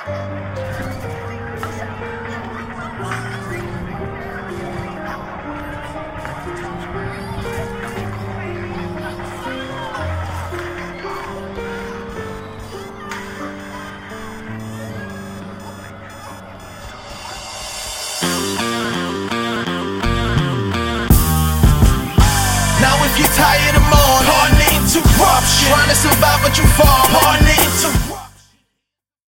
You're tired of mourning, partner interruption. Trying to survive but you fall, partner interruption.